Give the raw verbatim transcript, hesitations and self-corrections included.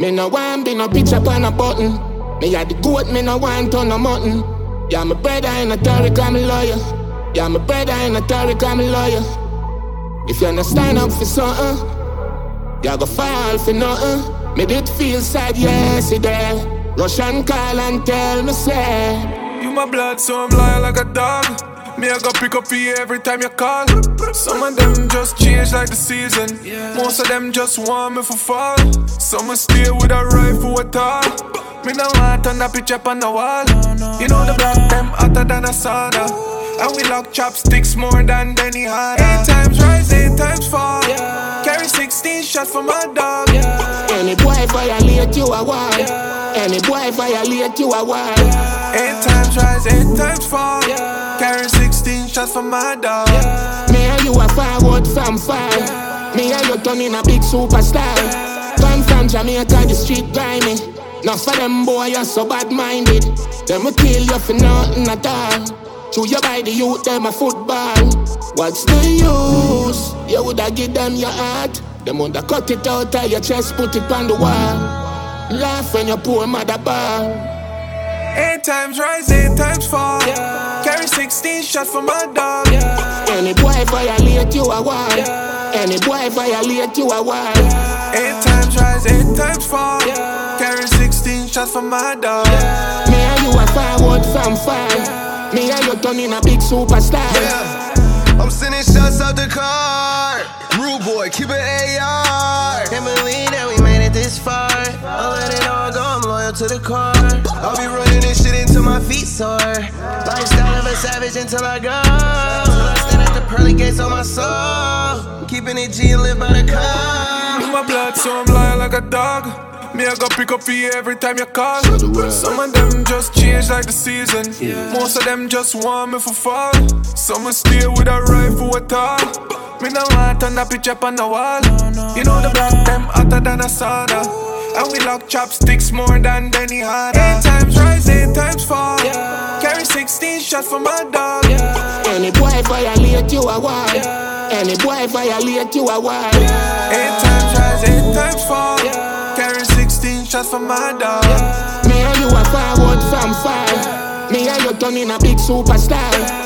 Me no want be no picture on a button. Me a the goat, me no want on a mutton. Yeah, my brother in a Tariq, I'm a lawyer. Yeah, my brother in a Tariq, I'm a lawyer. If you understand up for something, you go fall for nothing. Me did feel sad yesterday. Rush and call and tell me say you my blood, so I'm loyal like a dog. Me I go pick up for you every time you call. Some of them just change like the season. Most of them just want me for fall. Some will stay with a rifle at all. Me no want on that picture on the wall. You know the black them hotter than a sauna. And we lock chopsticks more than Benny Hanna. Eight times rise, eight times fall. Carry sixteen shots for my dog. Any boy violate you a war. Any boy violate you a war. Eight times rise, eight times fall. Carry sixteen shots for my dog. Me and you are forward from far. Me and you turning a big superstar. Come from Jamaica, the street grimy. Now for them boy, you're so bad-minded. Them will kill you for nothing at all. Chew you by the youth, them a football. What's the use? You woulda give them your heart. Them woulda cut it out of your chest, put it on the wall. Laugh when your poor mother ball. Eight times rise, eight times fall. Carry sixteen shots for my dog. Any boy violate you a war. Any boy violate you a war. Eight times rise, eight times fall. Carry sixteen shots for my dog. Me and you are forward from far. Me and you turning a big superstar. Yeah, I'm sending shots out the car. Rude boy, keep it A R. Can't believe that we made it this far. I'll let it all go, I'm loyal to the core. I'll be running this shit until my feet sore. Lifestyle of a savage until I go. Till I stand at the pearly gates on my soul. Keeping it G and live by the code. You my blood, so I'm loyal like a dog. Me I go pick up for you every time you call. Some of them just change like the season. Most of them just want me for fall. Some will stay with a rifle at all. Me no want on that picture on the wall. You know the black them hotter than a sauna. And we lock chopsticks more than Benny Hanna. Eight times rise, eight times fall. Carry sixteen shots for my dog. Any boy violate you a war. Any boy violate you a war. Eight times rise, eight times fall. Carry sixteen shots for my dog. Me and you are forward from far. Me and you turning a big superstar.